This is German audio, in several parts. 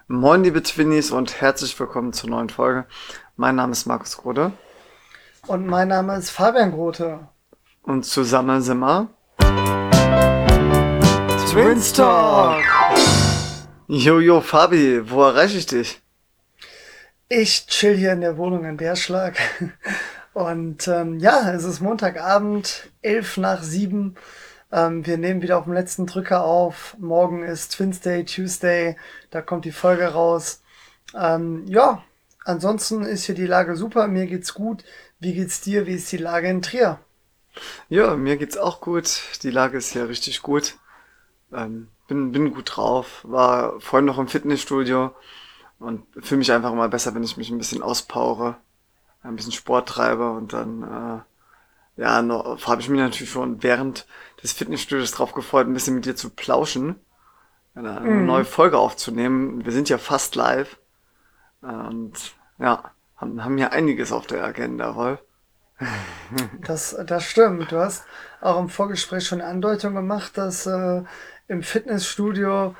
Moin liebe Twinnies und herzlich willkommen zur neuen Folge. Mein Name ist Markus Grode Und mein Name ist Fabian Grote. und zusammen sind wir Twins Talk. Jojo Fabi, wo erreiche ich dich? Ich chill hier in der Wohnung in Berschlag. Und ja, es ist Montagabend, 11 nach 7. Wir nehmen wieder auf dem letzten Drücker auf. Morgen ist Twins Day, Tuesday. Da kommt die Folge raus. Ja, ansonsten ist hier die Lage super. Mir geht's gut. Wie geht's dir? Wie ist die Lage in Trier? Ja, mir geht's auch gut. Die Lage ist hier richtig gut. Bin gut drauf. War vorhin noch im Fitnessstudio und fühle mich einfach immer besser, wenn ich mich ein bisschen auspowere, ein bisschen Sport treibe und dann habe ich mich natürlich schon während des Fitnessstudios drauf gefreut, ein bisschen mit dir zu plauschen, eine neue Mhm. Folge aufzunehmen. Wir sind ja fast live und ja, haben hier einiges auf der Agenda, Rolf. Das stimmt. Du hast auch im Vorgespräch schon eine Andeutung gemacht, dass im Fitnessstudio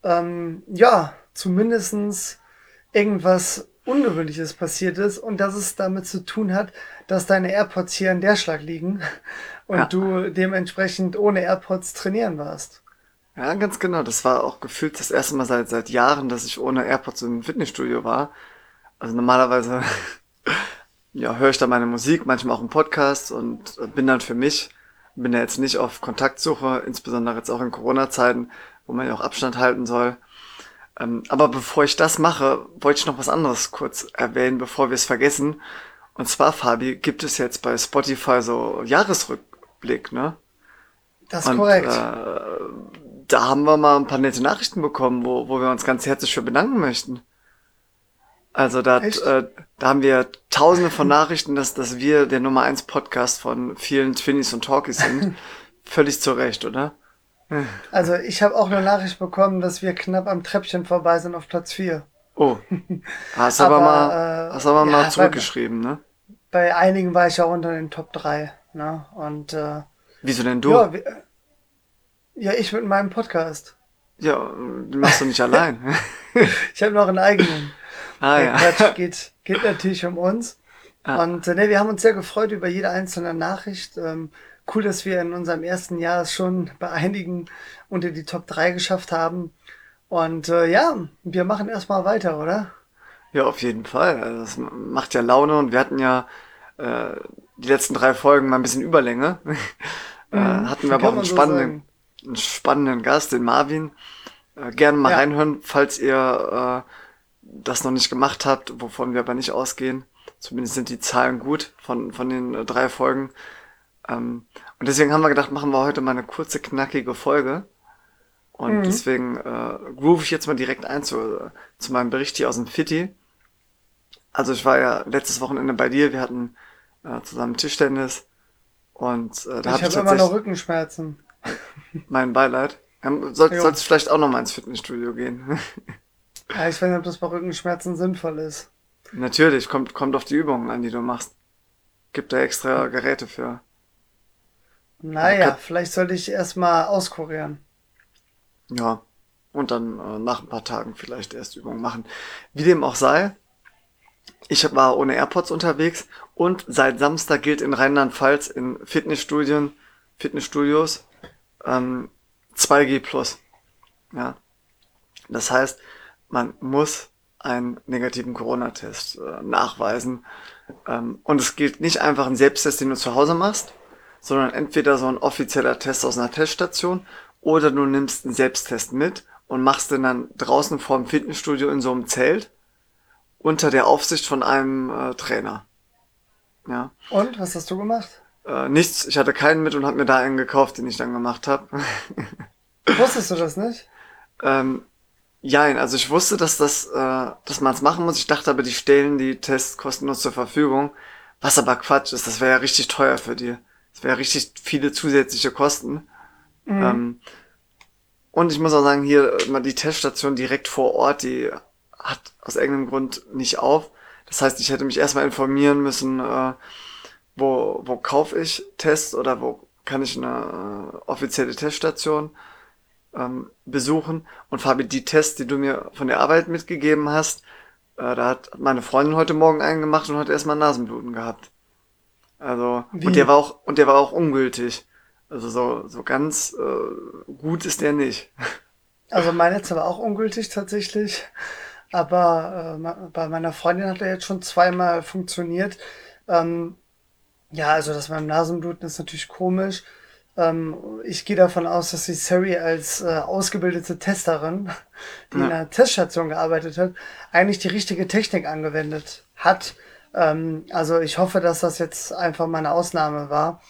ja zumindestens irgendwas Ungewöhnliches passiert ist und dass es damit zu tun hat, dass deine AirPods hier in der Schlag liegen und Ja, du dementsprechend ohne AirPods trainieren warst. ja, ganz genau. Das war auch gefühlt das erste Mal seit Jahren, dass ich ohne AirPods im Fitnessstudio war. Also normalerweise ja, höre ich da meine Musik, manchmal auch einen Podcast und bin dann für mich, bin ja jetzt nicht auf Kontaktsuche, insbesondere jetzt auch in Corona-Zeiten, wo man ja auch Abstand halten soll. Aber bevor ich das mache, wollte ich noch was anderes kurz erwähnen, bevor wir es vergessen. Und zwar, Fabi, gibt es jetzt bei Spotify so Jahresrückblick, ne? Das ist Und korrekt. da haben wir mal ein paar nette Nachrichten bekommen, wo wir uns ganz herzlich für bedanken möchten. Also Echt? da haben wir tausende von Nachrichten, dass wir der Nummer eins Podcast von vielen Twinnies und Talkies sind. Völlig zu Recht, oder? Also ich habe auch eine Nachricht bekommen, dass wir knapp am Treppchen vorbei sind auf Platz 4. Oh, hast Aber aber mal ja, zurückgeschrieben, ne? bei einigen war ich ja unter den Top 3. Ne? Und Wieso denn du? ja, ja, ich mit meinem Podcast. Ja, den machst du nicht allein. Ich habe noch einen eigenen. Ah Der ja. Quatsch geht natürlich um uns. Ja, Und ne, wir haben uns sehr gefreut über jede einzelne Nachricht. Cool, dass wir in unserem ersten Jahr es schon bei einigen unter die Top 3 geschafft haben. Und ja, wir machen erstmal weiter, oder? ja, auf jeden Fall. Also das macht ja Laune und wir hatten ja äh, die letzten 3 Folgen mal ein bisschen Überlänge. Mhm, Hatten wir aber auch kann man so sagen. einen spannenden Gast, den Marvin. Gerne mal Ja, reinhören, falls ihr das noch nicht gemacht habt, wovon wir aber nicht ausgehen. Zumindest sind die Zahlen gut von den 3 Folgen. Und deswegen haben wir gedacht, machen wir heute mal eine kurze, knackige Folge. Und mhm. deswegen groove ich jetzt mal direkt ein zu meinem Bericht hier aus dem Fitti. Also ich war ja letztes Wochenende bei dir, wir hatten zusammen Tischtennis und da Ich habe ich habe immer noch tatsächlich Rückenschmerzen. mein Beileid. Jo. Sollst vielleicht auch noch mal ins Fitnessstudio gehen. Ja, ich weiß nicht, ob das bei Rückenschmerzen sinnvoll ist. Natürlich, kommt auf die Übungen an, die du machst. Gibt da extra Geräte für. Aber Naja, vielleicht sollte ich erstmal auskurieren. ja, und dann nach ein paar Tagen vielleicht erst Übungen machen. Wie dem auch sei, ich war ohne AirPods unterwegs und seit Samstag gilt in Rheinland-Pfalz in Fitnessstudios 2G plus. Ja, das heißt, man muss einen negativen Corona-Test nachweisen. Und es gilt nicht einfach ein Selbsttest, den du zu Hause machst, sondern entweder so ein offizieller Test aus einer Teststation oder du nimmst einen Selbsttest mit und machst den dann draußen vor dem Fitnessstudio in so einem Zelt unter der Aufsicht von einem Trainer. Ja. Und, was hast du gemacht? Nichts, ich hatte keinen mit und habe mir da einen gekauft, den ich dann gemacht habe. Wusstest du das nicht? ähm, Jein, also ich wusste, dass man es machen muss. Ich dachte aber, die stellen die Tests kostenlos zur Verfügung. Was aber Quatsch ist, das wäre ja richtig teuer für die. Das wäre richtig viele zusätzliche Kosten. Mhm. Ähm, und ich muss auch sagen, hier mal die Teststation direkt vor Ort, die hat aus irgendeinem Grund nicht auf. Das heißt, ich hätte mich erstmal informieren müssen, wo kaufe ich Tests oder wo kann ich eine offizielle Teststation. besuchen. Und Fabi, die Tests, die du mir von der Arbeit mitgegeben hast, da hat meine Freundin heute Morgen einen gemacht und hat erstmal Nasenbluten gehabt. Also, Wie? und der war auch ungültig. Also so ganz gut ist der nicht. Also mein letzter war auch ungültig tatsächlich. Aber bei meiner Freundin hat er jetzt schon zweimal funktioniert. Ähm, ja, also das beim Nasenbluten ist natürlich komisch. Ich gehe davon aus, dass die Sari als ausgebildete Testerin, die in Ja, einer Teststation gearbeitet hat, eigentlich die richtige Technik angewendet hat. Also ich hoffe, dass das jetzt einfach mal eine Ausnahme war.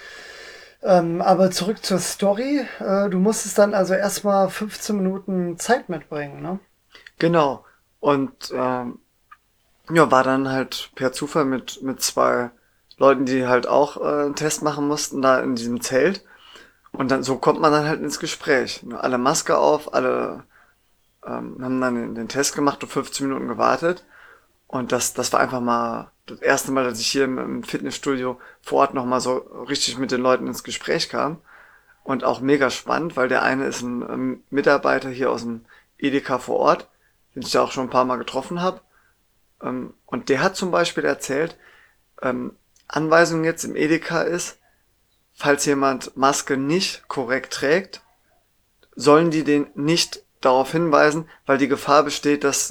Aber zurück zur Story. Du musstest dann also erstmal 15 Minuten Zeit mitbringen, ne? genau. Und ja, war dann halt per Zufall mit zwei Leuten, die halt auch einen Test machen mussten, da in diesem Zelt. Und dann so kommt man dann halt ins Gespräch. Alle Maske auf, alle haben dann den Test gemacht und 15 Minuten gewartet. Und das war einfach mal das erste Mal, dass ich hier im Fitnessstudio vor Ort nochmal so richtig mit den Leuten ins Gespräch kam. Und auch mega spannend, weil der eine ist ein Mitarbeiter hier aus dem Edeka vor Ort, den ich da auch schon ein paar Mal getroffen habe. Und der hat zum Beispiel erzählt, Anweisung jetzt im Edeka ist, falls jemand Maske nicht korrekt trägt, sollen die den nicht darauf hinweisen, weil die Gefahr besteht, dass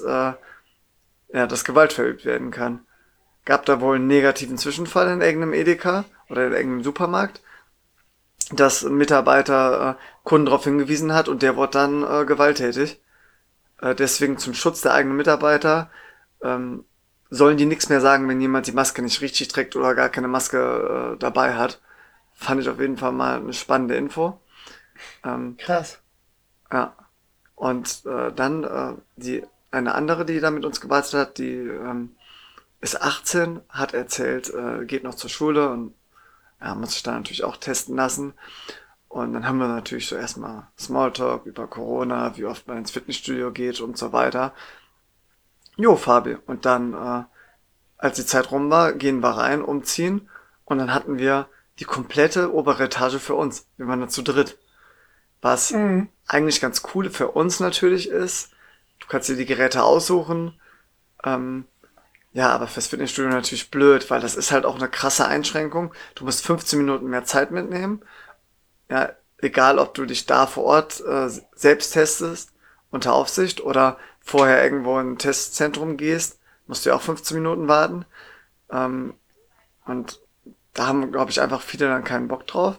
dass Gewalt verübt werden kann. Gab da wohl einen negativen Zwischenfall in irgendeinem Edeka oder in irgendeinem Supermarkt, dass ein Mitarbeiter Kunden darauf hingewiesen hat und der wurde dann gewalttätig. Deswegen zum Schutz der eigenen Mitarbeiter ähm, sollen die nichts mehr sagen, wenn jemand die Maske nicht richtig trägt oder gar keine Maske dabei hat. Fand ich auf jeden Fall mal eine spannende Info. Ähm, Krass. ja. Und dann eine andere, die da mit uns gewartet hat, die ist 18, hat erzählt, geht noch zur Schule und ja, muss sich da natürlich auch testen lassen. Und dann haben wir natürlich so erstmal Smalltalk über Corona, wie oft man ins Fitnessstudio geht und so weiter. Jo, Fabi. Und dann, als die Zeit rum war, gehen wir rein, umziehen und dann hatten wir die komplette obere Etage für uns. Wir waren da zu dritt. Was Mhm. eigentlich ganz cool für uns natürlich ist. Du kannst dir die Geräte aussuchen. Ähm, ja, aber fürs Fitnessstudio natürlich blöd, weil das ist halt auch eine krasse Einschränkung. Du musst 15 Minuten mehr Zeit mitnehmen. Ja, egal ob du dich da vor Ort selbst testest unter Aufsicht oder vorher irgendwo in ein Testzentrum gehst, musst du ja auch 15 Minuten warten. Ähm, und da haben, glaube ich, einfach viele dann keinen Bock drauf.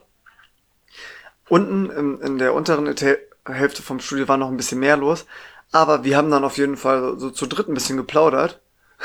Unten in der unteren Hälfte vom Studio war noch ein bisschen mehr los, aber wir haben dann auf jeden Fall so zu dritt ein bisschen geplaudert.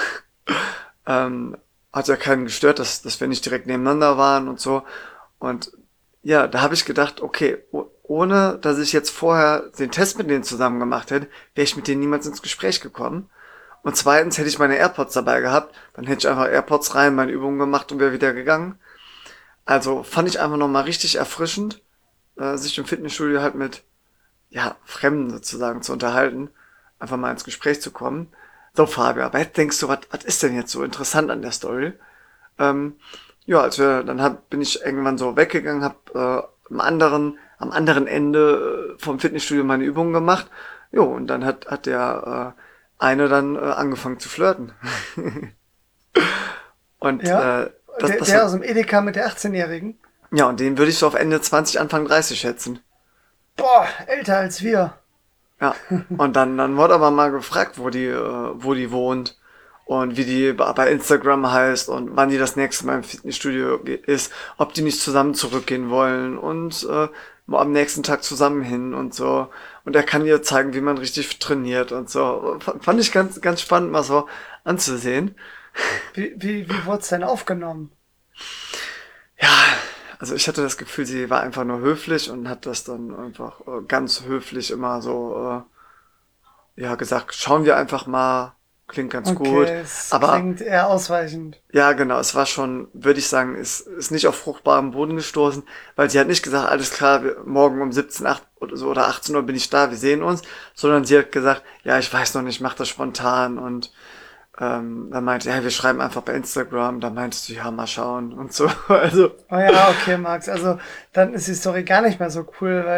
Hat ja keinen gestört, dass wir nicht direkt nebeneinander waren und so. Und ja, da habe ich gedacht, okay, ohne dass ich jetzt vorher den Test mit denen zusammen gemacht hätte, wäre ich mit denen niemals ins Gespräch gekommen. Und zweitens hätte ich meine AirPods dabei gehabt, dann hätte ich einfach AirPods rein, meine Übungen gemacht und wäre wieder gegangen. Also fand ich einfach nochmal richtig erfrischend, sich im Fitnessstudio halt mit, ja, Fremden sozusagen zu unterhalten, einfach mal ins Gespräch zu kommen. So, Fabio, aber jetzt denkst du, was ist denn jetzt so interessant an der Story? Ähm, ja, bin ich irgendwann so weggegangen, habe am anderen Ende vom Fitnessstudio meine Übungen gemacht. Jo, und dann hat der eine dann angefangen zu flirten. Und Ja. das Der hat, aus dem Edeka mit der 18-Jährigen. ja, und den würde ich so auf Ende 20, Anfang 30 schätzen. Boah, älter als wir. Ja. Und dann wurde aber mal gefragt, wo die wohnt und wie die bei Instagram heißt und wann die das nächste Mal im Fitnessstudio ist, ob die nicht zusammen zurückgehen wollen und mal am nächsten Tag zusammen hin und so. Und er kann ihr zeigen, wie man richtig trainiert und so. Fand ich ganz spannend, mal so anzusehen. Wie wurde es denn aufgenommen? Ja, also ich hatte das Gefühl, sie war einfach nur höflich und hat das dann einfach ganz höflich immer so ja, gesagt, schauen wir einfach mal, klingt ganz gut. Okay, es Aber klingt eher ausweichend. ja, genau, es war schon, würde ich sagen, ist nicht auf fruchtbarem Boden gestoßen, weil sie hat nicht gesagt, alles klar, morgen um 17, 8 oder so oder 18 Uhr bin ich da, wir sehen uns, sondern sie hat gesagt, ja, ich weiß noch nicht, mach das spontan und dann meinte, ja, wir schreiben einfach bei Instagram, da meintest du, ja, mal schauen und so, also, Oh ja, okay, Max. Also dann ist die Story gar nicht mehr so cool, weil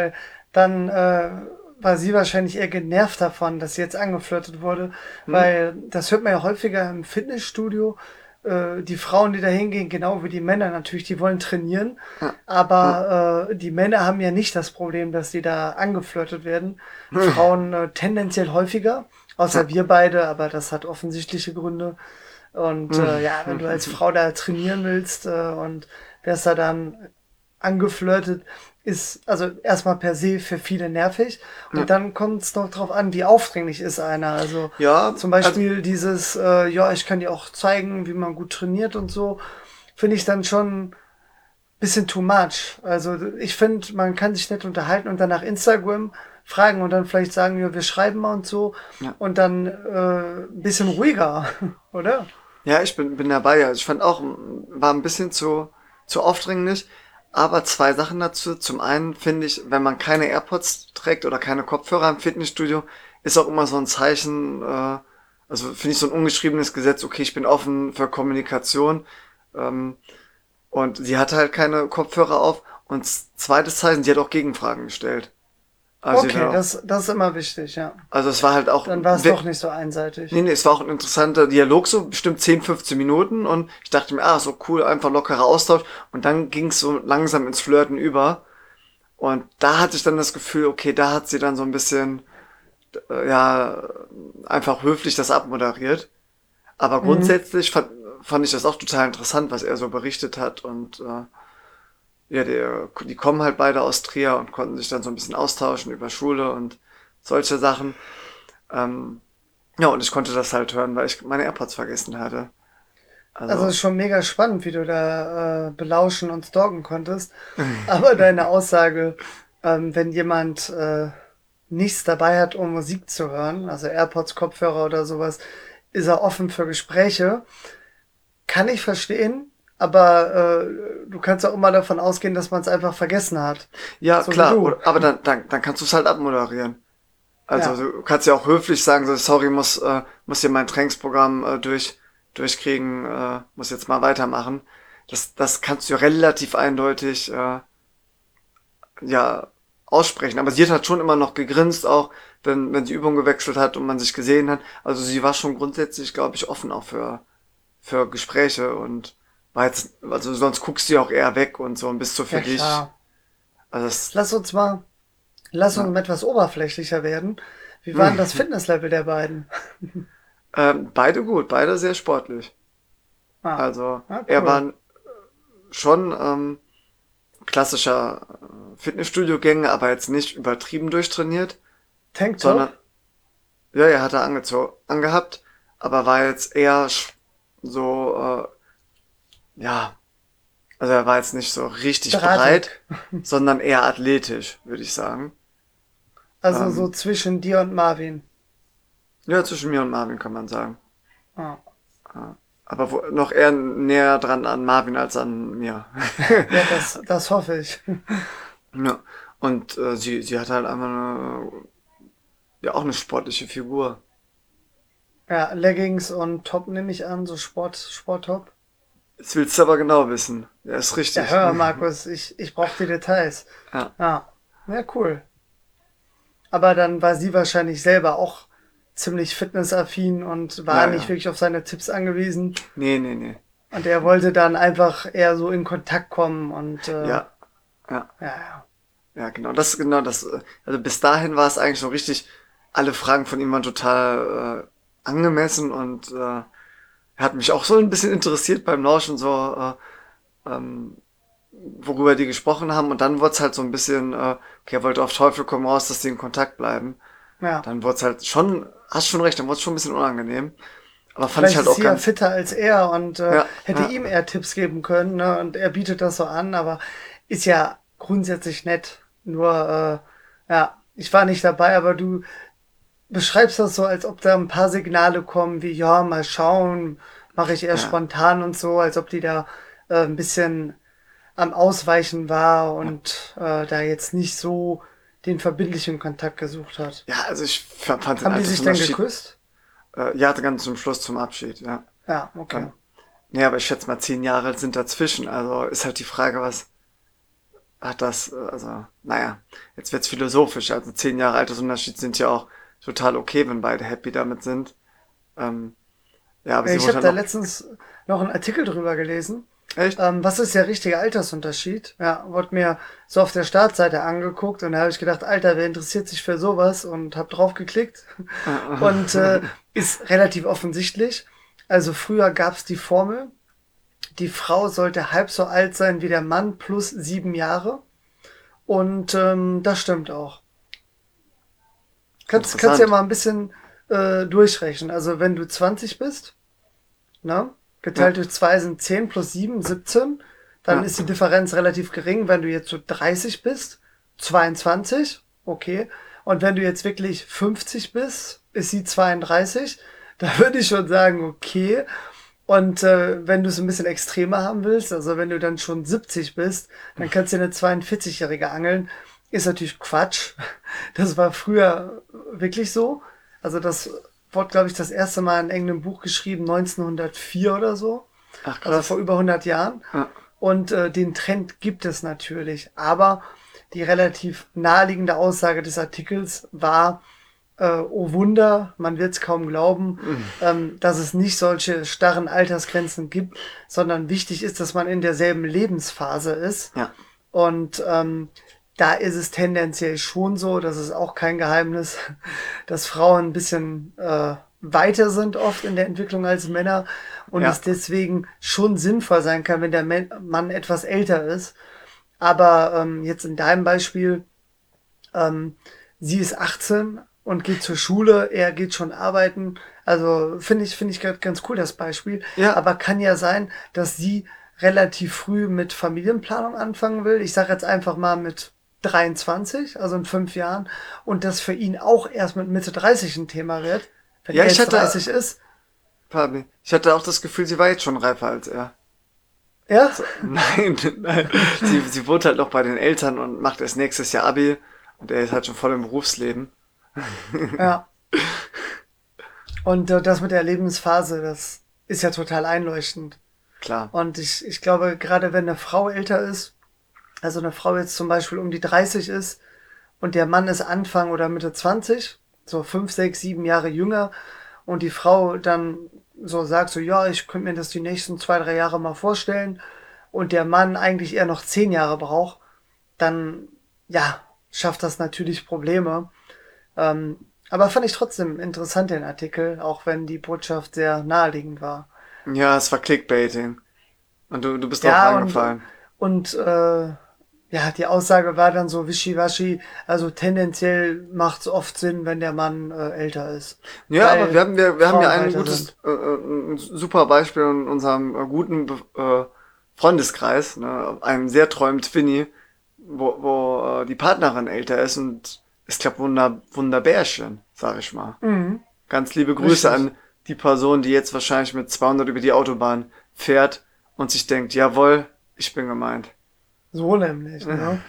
dann war sie wahrscheinlich eher genervt davon, dass sie jetzt angeflirtet wurde, weil das hört man ja häufiger im Fitnessstudio. Die Frauen, die da hingehen, genau wie die Männer natürlich, die wollen trainieren, Ja, ja, aber die Männer haben ja nicht das Problem, dass die da angeflirtet werden. Frauen tendenziell häufiger, außer ja. wir beide, aber das hat offensichtliche Gründe. Und ja, wenn du als Frau da trainieren willst und wärst da dann angeflirtet, ist also erstmal per se für viele nervig. Und Ja, dann kommt es noch drauf an, wie aufdringlich ist einer. Also ja, zum also, Beispiel dieses, ja, ich kann dir auch zeigen, wie man gut trainiert und so, finde ich dann schon ein bisschen too much. Also ich finde, man kann sich nett unterhalten und dann nach Instagram fragen und dann vielleicht sagen, ja, wir schreiben mal und so ja. und dann ein bisschen ruhiger, oder? Ja, bin dabei. Also ich fand auch, war ein bisschen zu aufdringlich. Aber zwei Sachen dazu. Zum einen finde ich, wenn man keine AirPods trägt oder keine Kopfhörer im Fitnessstudio, ist auch immer so ein Zeichen, also finde ich so ein ungeschriebenes Gesetz, okay, ich bin offen für Kommunikation. Ähm, und sie hatte halt keine Kopfhörer auf. Und zweites Zeichen, sie hat auch Gegenfragen gestellt. Also sie hat Okay, auch, das ist immer wichtig, ja. also es war halt auch, Dann war es doch nicht so einseitig. nee, es war auch ein interessanter Dialog, so bestimmt 10, 15 Minuten und ich dachte mir, so cool, einfach lockerer Austausch und dann ging es so langsam ins Flirten über und da hatte ich dann das Gefühl, okay, da hat sie dann so ein bisschen, ja, einfach höflich das abmoderiert, aber Mhm. grundsätzlich fand ich das auch total interessant, was er so berichtet hat und ja, die kommen halt beide aus Trier und konnten sich dann so ein bisschen austauschen über Schule und solche Sachen. Ähm, Ja, und ich konnte das halt hören, weil ich meine AirPods vergessen hatte. Also es Also, ist schon mega spannend, wie du da belauschen und stalken konntest. Aber deine Aussage, wenn jemand nichts dabei hat, um Musik zu hören, also AirPods, Kopfhörer oder sowas, ist er offen für Gespräche. Kann ich verstehen, aber du kannst auch immer davon ausgehen, dass man es einfach vergessen hat. ja, So wie klar, du. aber dann kannst du es halt abmoderieren. Also Ja. du kannst ja auch höflich sagen, so, sorry, muss hier mein Trainingsprogramm durchkriegen, muss jetzt mal weitermachen. Das kannst du relativ eindeutig ja aussprechen. Aber sie hat halt schon immer noch gegrinst, auch wenn sie Übung gewechselt hat und man sich gesehen hat. Also sie war schon grundsätzlich, glaube ich, offen auch für Gespräche und war jetzt, also sonst guckst du ja auch eher weg und so und bist so für Ja, dich. klar. Also das, Lass uns mal, lass uns ja. mal etwas oberflächlicher werden. Wie war denn das Fitnesslevel der beiden? Beide gut, beide sehr sportlich. Ah, Also ah, er cool. war schon klassischer Fitnessstudio-Gänger, aber jetzt nicht übertrieben durchtrainiert, sondern Tanktop? ja, er hatte angehabt, aber war jetzt eher so, ja, also er war jetzt nicht so richtig breit, Drahtig. sondern eher athletisch, würde ich sagen. Also so Ähm, zwischen dir und Marvin. ja, zwischen mir und Marvin kann man sagen. Ah. Aber noch eher näher dran an Marvin als an mir. Ja, das hoffe ich. Ja. Und sie hat halt einfach ja, auch eine sportliche Figur. Ja, Leggings und Top nehme ich an, so Sporttop. Jetzt willst du aber genau wissen. Ja, ist Ja, richtig. hör, Markus, ich brauche die Details. Ja, Ja, ja, cool. Aber dann war sie wahrscheinlich selber auch ziemlich fitnessaffin und war ja, nicht ja. wirklich auf seine Tipps angewiesen. Nee, nee, nee. Und er wollte dann einfach eher so in Kontakt kommen und Ja, ja, ja. ja, genau das. Also bis dahin war es eigentlich so richtig, alle Fragen von ihm waren total angemessen und er hat mich auch so ein bisschen interessiert beim Lauschen, so worüber die gesprochen haben und dann wurde es halt so ein bisschen, okay, er wollte auf Teufel komm raus, dass die in Kontakt bleiben. Ja. Dann wurde es halt schon, hast schon recht, dann wurde es schon ein bisschen unangenehm. Aber fand ich Vielleicht halt ist auch sie ja ganz, fitter als er und ja, hätte ja, ihm eher Tipps geben können, ne? Und er bietet das so an, aber ist ja grundsätzlich nett. Nur, ja, ich war nicht dabei, aber du beschreibst das so, als ob da ein paar Signale kommen, wie, ja, mal schauen, mache ich eher ja, spontan und so, als ob die da ein bisschen am Ausweichen war ja. und da jetzt nicht so den verbindlichen Kontakt gesucht hat. Ja, also ich fand den Haben die sich denn Altersunterschied, geküsst? ja, ganz zum Schluss zum Abschied, ja. Ja, okay. Nee, aber ich schätze mal 10 Jahre sind dazwischen, also ist halt die Frage, was, hat das, also, naja, jetzt wird's philosophisch. Also 10 Jahre Altersunterschied sind ja auch total okay, wenn beide happy damit sind. Ähm, ja, aber Ja, sie ich wurde habe dann da noch, letztens noch einen Artikel drüber gelesen. echt? Was ist der richtige Altersunterschied? Ja, wurde mir so auf der Startseite angeguckt und da habe ich gedacht, Alter, wer interessiert sich für sowas? Und habe drauf geklickt. Und ist relativ offensichtlich. Also früher gab es die Formel, die Frau sollte halb so alt sein wie der Mann plus 7 Jahre. Und das stimmt auch. Kannst ja Interessant. mal ein bisschen durchrechnen. Also wenn du 20 bist, ne? Ja, Geteilt durch 2 sind 10 plus 7 17. Dann ja. ist die Differenz relativ gering. Wenn du jetzt so 30 bist, 22, okay. Und wenn du jetzt wirklich 50 bist, ist sie 32. Da würde ich schon sagen, okay. Und wenn du es ein bisschen extremer haben willst, also wenn du dann schon 70 bist, dann kannst du dir eine 42-Jährige angeln. Ist natürlich Quatsch. Das war früher wirklich so. Also das wurde, glaube ich, das erste Mal in irgendeinem Buch geschrieben, 1904 oder so. Ach, Also vor krass. über 100 Jahren. Ja, Und den Trend gibt es natürlich. Aber die relativ naheliegende Aussage des Artikels war, oh Wunder, man wird es kaum glauben, dass es nicht solche starren Altersgrenzen gibt, sondern wichtig ist, dass man in derselben Lebensphase ist. ja, Und da ist es tendenziell schon so, das ist auch kein Geheimnis, dass Frauen ein bisschen weiter sind oft in der Entwicklung als Männer und ja. es deswegen schon sinnvoll sein kann, wenn der Mann etwas älter ist. Aber jetzt in deinem Beispiel, ähm, sie ist 18 und geht zur Schule, er geht schon arbeiten. Also finde ich ganz cool, das Beispiel. Ja, Aber kann ja sein, dass sie relativ früh mit Familienplanung anfangen will. Ich sage jetzt einfach mal mit 23, also in 5 Jahren. Und das für ihn auch erst mit Mitte 30 ein Thema wird. Wenn ja, er jetzt 30 ist. Fabi, ich hatte auch das Gefühl, sie war jetzt schon reifer als er. Ja? So, nein, nein. Sie wohnt halt noch bei den Eltern und macht erst nächstes Jahr Abi. Und er ist halt schon voll im Berufsleben. Ja. Und das mit der Lebensphase, das ist ja total einleuchtend. Klar. Und ich glaube, gerade wenn eine Frau älter ist, also eine Frau jetzt zum Beispiel um die 30 ist und der Mann ist Anfang oder Mitte 20, so 5 6 7 Jahre jünger und die Frau dann so sagt so, ja, ich könnte mir das die nächsten 2 3 Jahre mal vorstellen und der Mann eigentlich eher noch 10 Jahre braucht, dann, ja, schafft das natürlich Probleme. Ähm, aber fand ich trotzdem interessant den Artikel, auch wenn die Botschaft sehr naheliegend war. Ja, es war Clickbaiting. Und du bist drauf Ja, reingefallen. und ja, die Aussage war dann so wischiwaschi, also tendenziell macht es oft Sinn, wenn der Mann älter ist, Ja, aber weil wir haben ja Frauen ein weiter gutes, sind. ein super Beispiel in unserem guten Freundeskreis, ne? Einem sehr träumt Winnie, wo die Partnerin älter ist und es klappt wunderbärchen, sag ich mal. Mhm, Ganz liebe Grüße richtig. an die Person, die jetzt wahrscheinlich mit 200 über die Autobahn fährt und sich denkt, jawohl, ich bin gemeint. So nämlich, ne?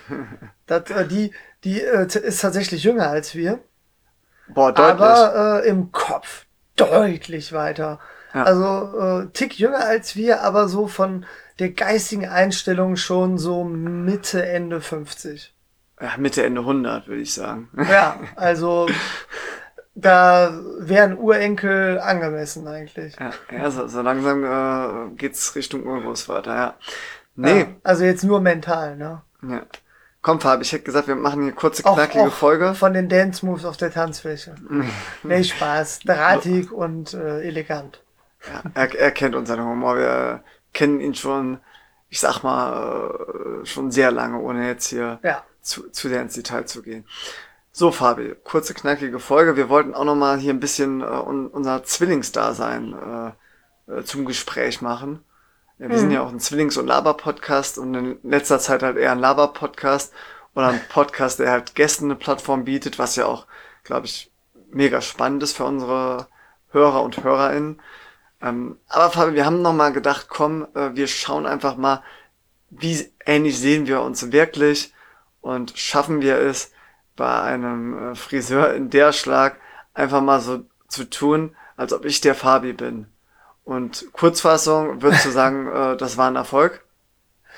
Die ist tatsächlich jünger als wir, Boah, deutlich. aber im Kopf deutlich weiter. Ja, Also Tick jünger als wir, aber so von der geistigen Einstellung schon so Mitte, Ende 50. ja, Mitte, Ende 100, würde ich sagen. Ja, also da wären Urenkel angemessen eigentlich. Ja, so langsam geht's Richtung Urgroßvater, ja. Ja, Nee, also jetzt nur mental, ne? ja. Komm, Fabi, ich hätte gesagt, wir machen hier kurze, Auch, knackige auch Folge. von den Dance Moves auf der Tanzfläche. Nee, Spaß. Drahtig und elegant. Ja, er kennt unseren Humor. Wir kennen ihn schon, ich sag mal, schon sehr lange, ohne jetzt hier Ja. zu sehr ins Detail zu gehen. So, Fabi, kurze, knackige Folge. Wir wollten auch nochmal hier ein bisschen unser Zwillingsdasein zum Gespräch machen. Ja, wir sind ja Mhm. auch ein Zwillings- und Laber-Podcast und in letzter Zeit halt eher ein Laber-Podcast oder ein Podcast, der halt Gästen eine Plattform bietet, was ja auch, glaube ich, mega spannend ist für unsere Hörer und HörerInnen. Aber Fabi, wir haben nochmal gedacht, komm, wir schauen einfach mal, wie ähnlich sehen wir uns wirklich und schaffen wir es bei einem Friseur in der Schlag einfach mal so zu tun, als ob ich der Fabi bin. Und Kurzfassung, würdest du sagen, das war ein Erfolg?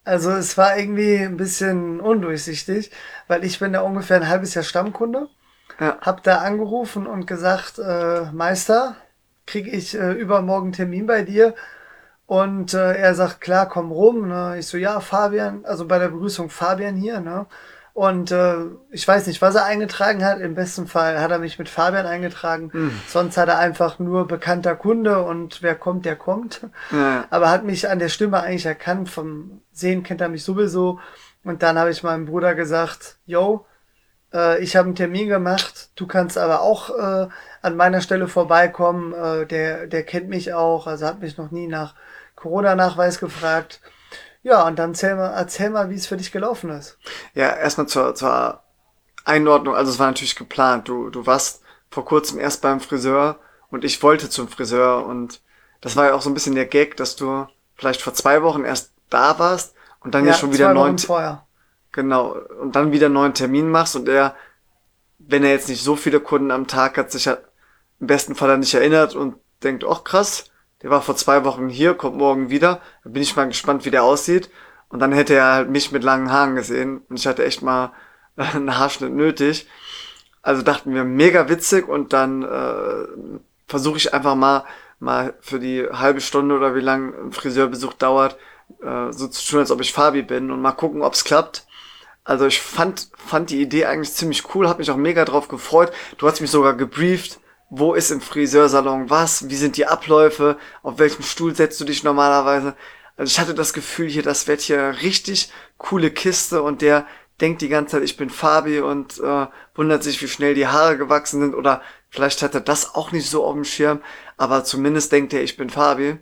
Also es war irgendwie ein bisschen undurchsichtig, weil ich bin da ungefähr ein halbes Jahr Stammkunde. Ja. Hab da angerufen und gesagt, Meister, kriege ich übermorgen einen Termin bei dir? Und er sagt, klar, komm rum. Ne? Ich so, ja, Fabian, also bei der Begrüßung Fabian hier. Ne? Und ich weiß nicht, was er eingetragen hat. Im besten Fall hat er mich mit Fabian eingetragen. Hm. Sonst hat er einfach nur bekannter Kunde und wer kommt, der kommt. Ja, ja. Aber hat mich an der Stimme eigentlich erkannt. Vom Sehen kennt er mich sowieso. Und dann habe ich meinem Bruder gesagt, yo, ich habe einen Termin gemacht. Du kannst aber auch an meiner Stelle vorbeikommen. Der kennt mich auch, also hat mich noch nie nach Corona-Nachweis gefragt. Ja, und dann erzähl mal, wie es für dich gelaufen ist. Ja, erstmal zur Einordnung. Also es war natürlich geplant. Du warst vor kurzem erst beim Friseur und ich wollte zum Friseur und das war ja auch so ein bisschen der Gag, dass du vielleicht vor 2 Wochen erst da warst und dann ja Ja, schon wieder 2 Wochen vorher. genau, und dann wieder einen neuen Termin machst und er, wenn er jetzt nicht so viele Kunden am Tag hat, sich ja im besten Fall an dich erinnert und denkt, ach krass, der war vor 2 Wochen hier, kommt morgen wieder. Da bin ich mal gespannt, wie der aussieht. Und dann hätte er halt mich mit langen Haaren gesehen und ich hatte echt mal einen Haarschnitt nötig. Also dachten wir, mega witzig und dann versuche ich einfach mal für die halbe Stunde oder wie lang ein Friseurbesuch dauert, so zu tun, als ob ich Fabi bin und mal gucken, ob's klappt. Also ich fand die Idee eigentlich ziemlich cool, habe mich auch mega drauf gefreut. Du hast mich sogar gebrieft, wo ist im Friseursalon was, wie sind die Abläufe, auf welchem Stuhl setzt du dich normalerweise. Also ich hatte das Gefühl hier, das wird hier richtig coole Kiste und der denkt die ganze Zeit, ich bin Fabi und wundert sich, wie schnell die Haare gewachsen sind oder vielleicht hat er das auch nicht so auf dem Schirm, aber zumindest denkt er, ich bin Fabi.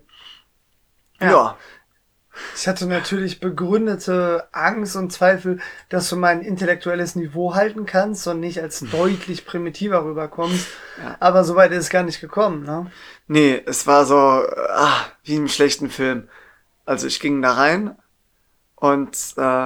Ja. Ja, Ich hatte natürlich begründete Angst und Zweifel, dass du mein intellektuelles Niveau halten kannst und nicht als deutlich primitiver rüberkommst. ja. Aber soweit ist es gar nicht gekommen, ne? Nee, es war so, wie im schlechten Film. Also ich ging da rein und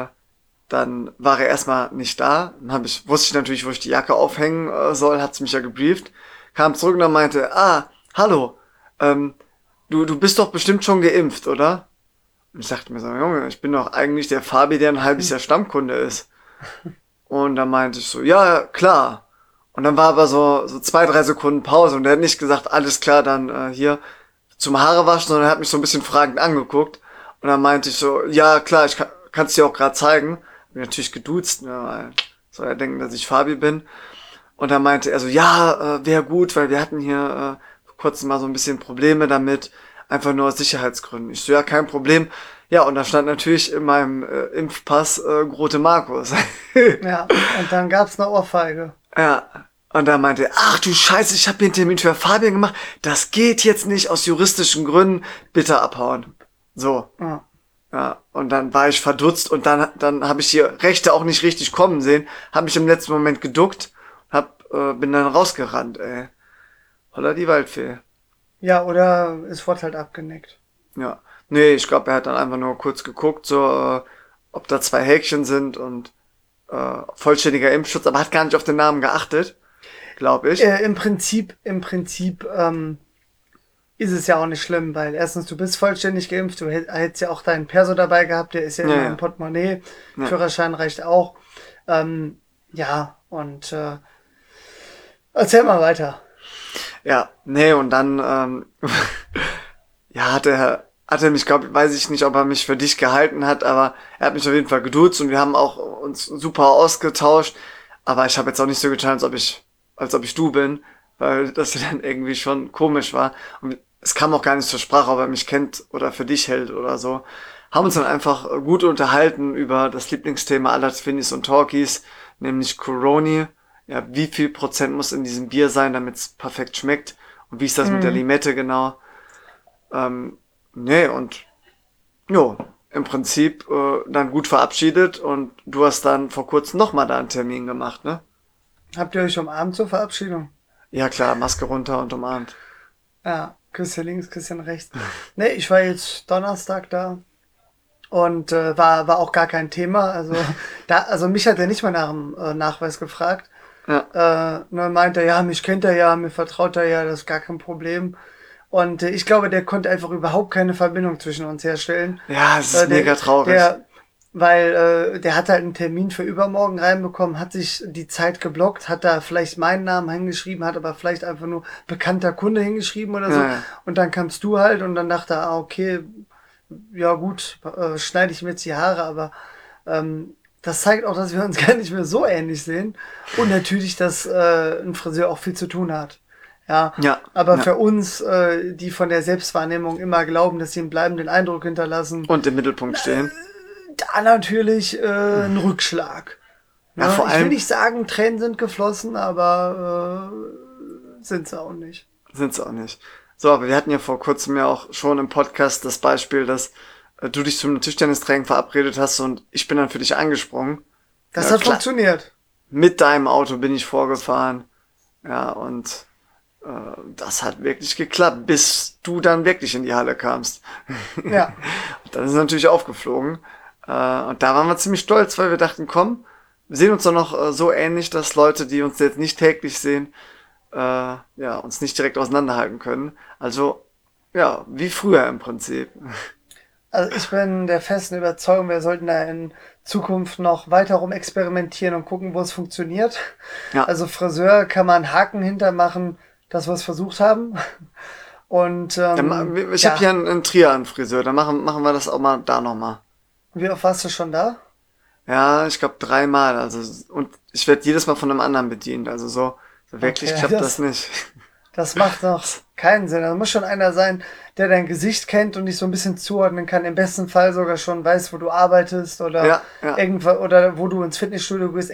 dann war er erstmal nicht da. Dann wusste ich natürlich, wo ich die Jacke aufhängen soll, hat's mich ja gebrieft. Kam zurück und dann meinte, hallo, ähm, du bist doch bestimmt schon geimpft, oder? Und ich dachte mir so, Junge, ich bin doch eigentlich der Fabi, der ein halbes Jahr Stammkunde ist. Und dann meinte ich so, ja, klar. Und dann war aber so 2, 3 Sekunden Pause und er hat nicht gesagt, alles klar, dann hier zum Haare waschen, sondern er hat mich so ein bisschen fragend angeguckt. Und dann meinte ich so, ja, klar, ich kann's dir auch gerade zeigen. Bin natürlich geduzt, ne, weil soll er denken, dass ich Fabi bin. Und dann meinte er so, ja, wäre gut, weil wir hatten hier vor kurzem mal so ein bisschen Probleme damit, einfach nur aus Sicherheitsgründen. Ich so, ja, kein Problem. Ja, und da stand natürlich in meinem Impfpass Grote Markus. Ja, und dann gab's eine Ohrfeige. Ja, und dann meinte er, ach du Scheiße, ich habe hier einen Termin für Fabian gemacht. Das geht jetzt nicht aus juristischen Gründen. Bitte abhauen. So. Ja. Ja, und dann war ich verdutzt und dann habe ich die Rechte auch nicht richtig kommen sehen, habe mich im letzten Moment geduckt, bin dann rausgerannt, ey. Holla die Waldfee. Ja, oder es wurde halt abgenickt. Ja. Nee, ich glaube, er hat dann einfach nur kurz geguckt, so, ob da 2 Häkchen sind und vollständiger Impfschutz, aber hat gar nicht auf den Namen geachtet, glaube ich. Im Prinzip ist es ja auch nicht schlimm, weil erstens, du bist vollständig geimpft, du hättest ja auch deinen Perso dabei gehabt, der ist ja Ja, immer ja. im Portemonnaie, Ja. Führerschein reicht auch. Ja, und erzähl mal weiter. Ja, nee, und dann, ja, hat er mich, weiß ich nicht, ob er mich für dich gehalten hat, aber er hat mich auf jeden Fall geduzt und wir haben auch uns super ausgetauscht, aber ich habe jetzt auch nicht so getan, als ob ich du bin, weil das ja dann irgendwie schon komisch war und es kam auch gar nicht zur Sprache, ob er mich kennt oder für dich hält oder so. Haben uns dann einfach gut unterhalten über das Lieblingsthema aller Twinis und Talkies, nämlich Coroni. Ja, wie viel Prozent muss in diesem Bier sein, damit es perfekt schmeckt? Und wie ist das mit der Limette genau? Nee, und jo, im Prinzip dann gut verabschiedet und du hast dann vor kurzem nochmal da einen Termin gemacht, ne? Habt ihr euch umarmt zur Verabschiedung? Ja klar, Maske runter und umarmt. Ja, Küsschen links, Küsschen rechts. Nee, ich war jetzt Donnerstag da und war auch gar kein Thema. Also mich hat er nicht mal nach dem Nachweis gefragt. Ja, Nur meinte er, ja, mich kennt er ja, mir vertraut er ja, das ist gar kein Problem. Und ich glaube, der konnte einfach überhaupt keine Verbindung zwischen uns herstellen. ja, es ist Der, mega traurig. der, weil der hat halt einen Termin für übermorgen reinbekommen, hat sich die Zeit geblockt, hat da vielleicht meinen Namen hingeschrieben, hat aber vielleicht einfach nur bekannter Kunde hingeschrieben oder so. Ja, ja. Und dann kamst du halt und dann dachte er, okay, ja gut, schneide ich mir jetzt die Haare, aber das zeigt auch, dass wir uns gar nicht mehr so ähnlich sehen. Und natürlich, dass ein Friseur auch viel zu tun hat. Ja, Ja, aber ja. für uns, die von der Selbstwahrnehmung immer glauben, dass sie einen bleibenden Eindruck hinterlassen, Und im Mittelpunkt stehen. da natürlich ein Rückschlag. Ja, Ne? vor Ich will allem nicht sagen, Tränen sind geflossen, aber sind sie auch nicht. sind sie auch nicht. So, aber wir hatten ja vor kurzem ja auch schon im Podcast das Beispiel, dass du dich zum Tischtennistraining verabredet hast und ich bin dann für dich angesprungen. Das Ja, hat klar. funktioniert. Mit deinem Auto bin ich vorgefahren. Ja, und das hat wirklich geklappt, bis du dann wirklich in die Halle kamst. Ja. Dann ist es natürlich aufgeflogen. Und da waren wir ziemlich stolz, weil wir dachten, komm, wir sehen uns doch noch so ähnlich, dass Leute, die uns jetzt nicht täglich sehen, ja, uns nicht direkt auseinanderhalten können. Also, ja, wie früher im Prinzip. Also ich bin der festen Überzeugung, wir sollten da in Zukunft noch weiter rum experimentieren und gucken, wo es funktioniert. Ja, Also Friseur kann man einen Haken hintermachen, dass wir es versucht haben. Und ich habe ja, hier einen Trier-Friseur, dann machen wir das auch mal da nochmal. wie oft warst du schon da? Ja, ich glaube 3-mal. Also, und ich werde jedes Mal von einem anderen bedient. Also so wirklich Okay, klappt das nicht. das macht noch keinen Sinn. Da muss schon einer sein, der dein Gesicht kennt und dich so ein bisschen zuordnen kann. Im besten Fall sogar schon weiß, wo du arbeitest oder Ja, ja, irgendwo oder wo du ins Fitnessstudio gehst.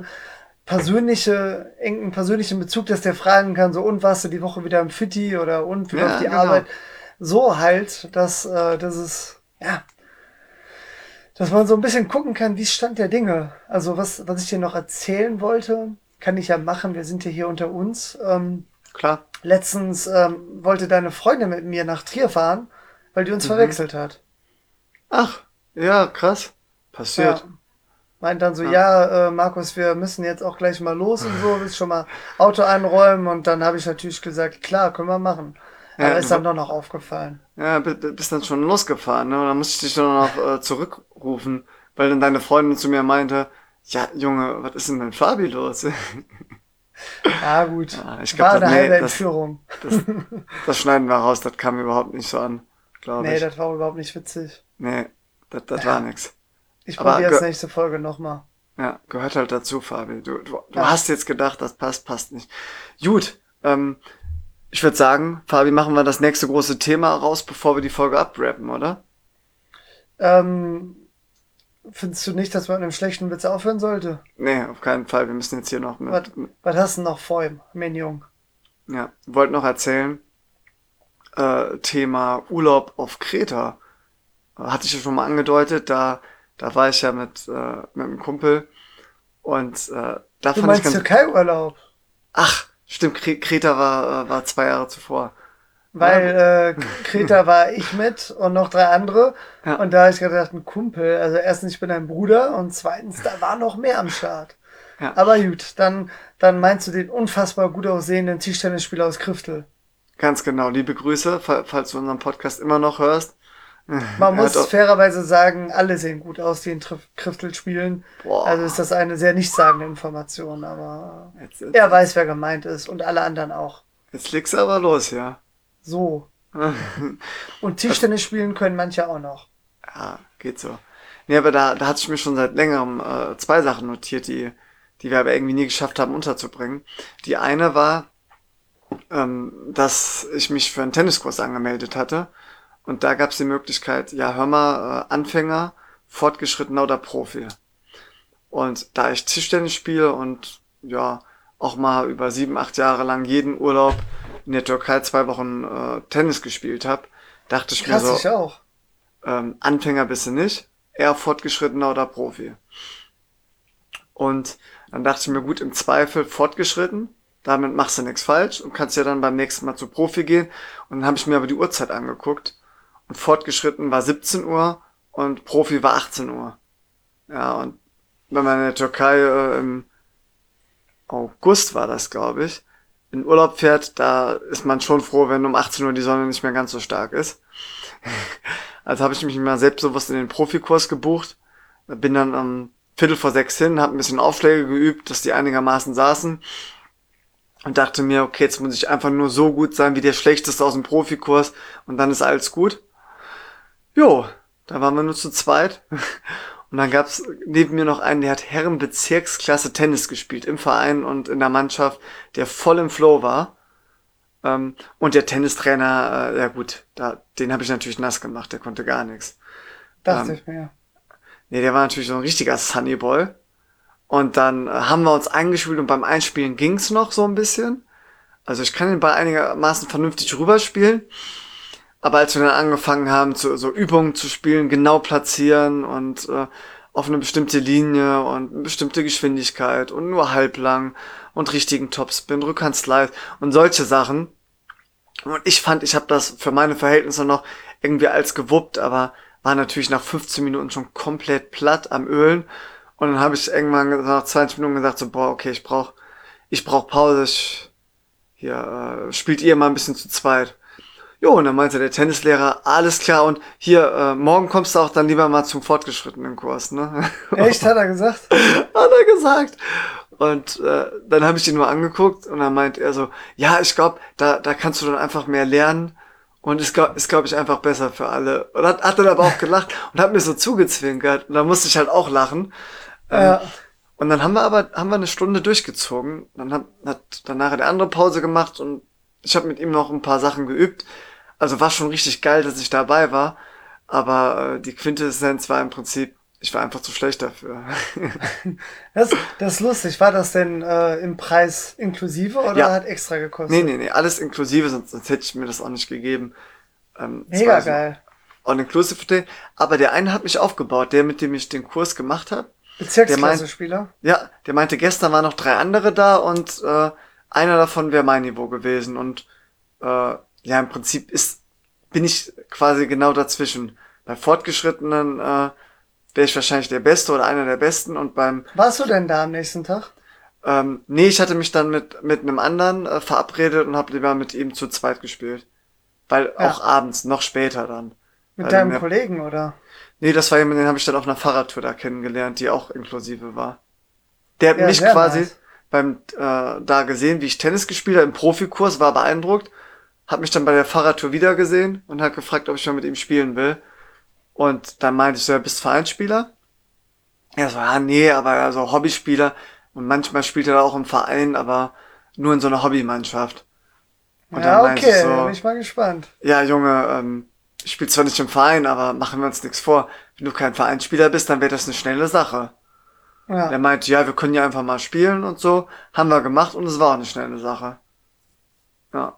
Irgendeinen persönlichen Bezug, dass der fragen kann, so und warst du die Woche wieder im Fitti oder und wie läuft ja, die genau. Arbeit? So halt, dass es, ja, dass man so ein bisschen gucken kann, wie ist Stand der Dinge. Also was ich dir noch erzählen wollte, kann ich ja machen. Wir sind ja hier unter uns. Klar. Letztens wollte deine Freundin mit mir nach Trier fahren, weil die uns Mhm. verwechselt hat. Ach, ja, krass. Ja, Passiert. meint dann so, Ja, ja, Markus, wir müssen jetzt auch gleich mal los und so, willst schon mal Auto einräumen? Und dann habe ich natürlich gesagt, klar, können wir machen. Aber ja, ist dann doch noch aufgefallen. ja, bist dann schon losgefahren, ne? Und dann musste ich dich dann noch zurückrufen, weil dann deine Freundin zu mir meinte, ja, Junge, was ist denn mit Fabi los? Ja, gut. Ja, ich War glaube, eine halbe nee, Entführung. das schneiden wir raus, das kam überhaupt nicht so an, glaube Nee, ich. das war überhaupt nicht witzig. Nee, das war nix. Ich Aber probiere es nächste Folge nochmal. ja, gehört halt dazu, Fabi. Du Ja, hast jetzt gedacht, das passt nicht. Gut, ich würde sagen, Fabi, machen wir das nächste große Thema raus, bevor wir die Folge abrappen, oder? ähm, findest du nicht, dass man mit einem schlechten Witz aufhören sollte? Nee, auf keinen Fall. Wir müssen jetzt hier noch Was, was hast du noch vor ihm, mein Jung? ja, wollte noch erzählen, Thema Urlaub auf Kreta. Hatte ich ja schon mal angedeutet, da war ich ja mit einem Kumpel und da Du fand ich meinst ganz, Türkei-Urlaub? ach, stimmt, Kreta war 2 Jahre zuvor. Ja, Weil Kreta war ich mit und noch drei andere. ja, Und da habe ich gedacht, ein Kumpel. Also erstens, ich bin ein Bruder und zweitens, da war noch mehr am Start. ja, Aber gut, dann meinst du den unfassbar gut aussehenden Tischtennisspieler aus Kriftel. ganz genau. Liebe Grüße, falls du unseren Podcast immer noch hörst. Man Er hat muss auch, fairerweise sagen, alle sehen gut aus, die in Kriftel spielen. Also ist boah, das eine sehr nichtssagende Information, aber jetzt, jetzt, er weiß, jetzt, wer gemeint ist und alle anderen auch. jetzt legst du aber los, ja. So. Und Tischtennis spielen können manche auch noch. Ja, geht so. Nee, aber da hatte ich mir schon seit längerem 2 Sachen notiert, die wir aber irgendwie nie geschafft haben unterzubringen. Die eine war, dass ich mich für einen Tenniskurs angemeldet hatte. Und da gab es die Möglichkeit, ja, hör mal, Anfänger, Fortgeschrittener oder Profi. Und da ich Tischtennis spiele und ja, auch mal über 7, 8 Jahre lang jeden Urlaub in der Türkei 2 Wochen Tennis gespielt habe, dachte ich mir Krass, so, ich auch. Anfänger bist du nicht, eher Fortgeschrittener oder Profi. Und dann dachte ich mir, gut, im Zweifel fortgeschritten, damit machst du nichts falsch und kannst ja dann beim nächsten Mal zu Profi gehen. Und dann habe ich mir aber die Uhrzeit angeguckt und fortgeschritten war 17 Uhr und Profi war 18 Uhr. Ja, und wenn man in der Türkei im August war das, glaube ich, in Urlaub fährt, da ist man schon froh, wenn um 18 Uhr die Sonne nicht mehr ganz so stark ist. Also habe ich mich mal selbstbewusst in den Profikurs gebucht. Bin dann um 5:45 hin, habe ein bisschen Aufschläge geübt, dass die einigermaßen saßen und dachte mir, okay, jetzt muss ich einfach nur so gut sein wie der Schlechteste aus dem Profikurs und dann ist alles gut. Jo, da waren wir nur zu zweit. Und dann gab's neben mir noch einen, der hat Herrenbezirksklasse Tennis gespielt, im Verein und in der Mannschaft, der voll im Flow war. Und der Tennistrainer, ja gut, den habe ich natürlich nass gemacht, der konnte gar nichts. Dachte ich mir. Nee, der war natürlich so ein richtiger Sunnyboy. Und dann haben wir uns eingespielt und beim Einspielen ging's noch so ein bisschen. Also ich kann den Ball einigermaßen vernünftig rüberspielen. Aber als wir dann angefangen haben, so Übungen zu spielen, genau platzieren und auf eine bestimmte Linie und eine bestimmte Geschwindigkeit und nur halblang und richtigen Topspin, Rückhandslide und solche Sachen. Und ich fand, ich habe das für meine Verhältnisse noch irgendwie als gewuppt, aber war natürlich nach 15 Minuten schon komplett platt am Ölen. Und dann habe ich irgendwann nach 20 Minuten gesagt, so, boah, okay, ich brauch Pause, spielt ihr mal ein bisschen zu zweit. Jo, und dann meinte der Tennislehrer, alles klar, und hier, morgen kommst du auch dann lieber mal zum fortgeschrittenen Kurs, ne? Echt, hat er gesagt? Hat er gesagt. Und dann habe ich ihn nur angeguckt und dann meint er so, ja, ich glaube, da kannst du dann einfach mehr lernen und ist glaube ich, einfach besser für alle. Und hat dann aber auch gelacht und hat mir so zugezwinkert und da musste ich halt auch lachen. Ja. Und dann haben wir eine Stunde durchgezogen. Dann hat dann nachher der andere Pause gemacht und ich habe mit ihm noch ein paar Sachen geübt. Also war schon richtig geil, dass ich dabei war. Aber die Quintessenz war im Prinzip, ich war einfach zu schlecht dafür. Das ist lustig. War das denn im Preis inklusive oder Ja. hat extra gekostet? Nee, alles inklusive, sonst hätte ich mir das auch nicht gegeben. Es Mega war so geil. All-inclusive Day. Aber der eine hat mich aufgebaut, der, mit dem ich den Kurs gemacht habe. Bezirksklasse-Spieler? Ja, der meinte, gestern waren noch 3 andere da und einer davon wäre mein Niveau gewesen. Und ja, im Prinzip bin ich quasi genau dazwischen. Bei Fortgeschrittenen wäre ich wahrscheinlich der Beste oder einer der Besten und beim Warst du denn da am nächsten Tag? nee, ich hatte mich dann mit einem anderen verabredet und habe lieber mit ihm zu zweit gespielt. Weil Ja. auch abends, noch später dann. Mit Weil deinem mir- Kollegen, oder? Nee, das war jemand, den habe ich dann auf einer Fahrradtour da kennengelernt, die auch inklusive war. Der hat Ja, mich sehr quasi nice. beim da gesehen, wie ich Tennis gespielt habe im Profikurs, war beeindruckt, hat mich dann bei der Fahrradtour wieder gesehen und hat gefragt, ob ich mal mit ihm spielen will. Und dann meinte ich so, ja, bist Vereinsspieler? Er so, ja, nee, aber ja, so Hobbyspieler. Und manchmal spielt er auch im Verein, aber nur in so einer Hobbymannschaft. Und Ja, dann meinte ich okay, so, bin ich mal gespannt. ja, Junge, ich spiele zwar nicht im Verein, aber machen wir uns nichts vor. Wenn du kein Vereinsspieler bist, dann wäre das eine schnelle Sache. Der Ja, meinte, ja, wir können ja einfach mal spielen und so. Haben wir gemacht und es war auch eine schnelle Sache. Ja.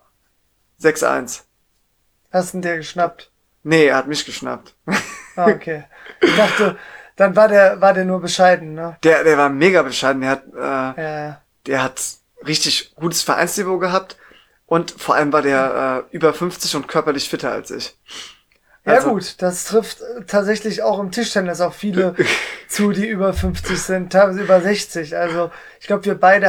6:1. hast du dir geschnappt? Nee, er hat mich geschnappt. Ah, okay. Ich dachte, dann war der nur bescheiden, ne? Der war mega bescheiden. Ja, Der hat richtig gutes Vereinsniveau gehabt. Und vor allem war der über 50 und körperlich fitter als ich. ja Also- gut, das trifft tatsächlich auch im Tischtennis auf viele zu, die über 50 sind, teilweise über 60. Also ich glaube, wir beide